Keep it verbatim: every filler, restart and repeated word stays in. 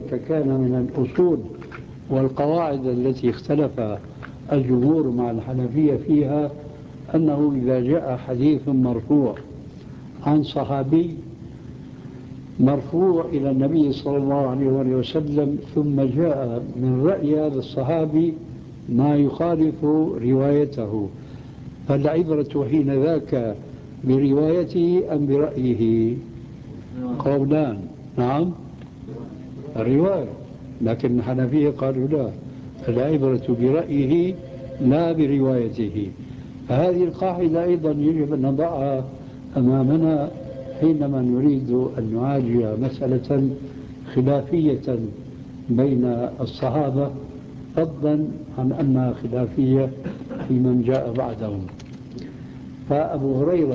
ذلك كان من الأصول والقواعد التي اختلف الجمهور مع الحنفية فيها أنه إذا جاء حديث مرفوع عن صحابي مرفوع إلى النبي صلى الله عليه وسلم ثم جاء من رأي هذا الصحابي ما يخالف روايته، فالعبرة حين ذاك بروايته أم برأيه؟ قولان. نعم، الرواية، لكن الحنفية قالوا لا، العبرة برأيه لا بروايته. فهذه القاعدة أيضا يجب أن نضعها أمامنا حينما نريد أن نعالج مسألة خلافية بين الصحابة، فضلا عن أنها خلافية في من جاء بعدهم. فأبو هريرة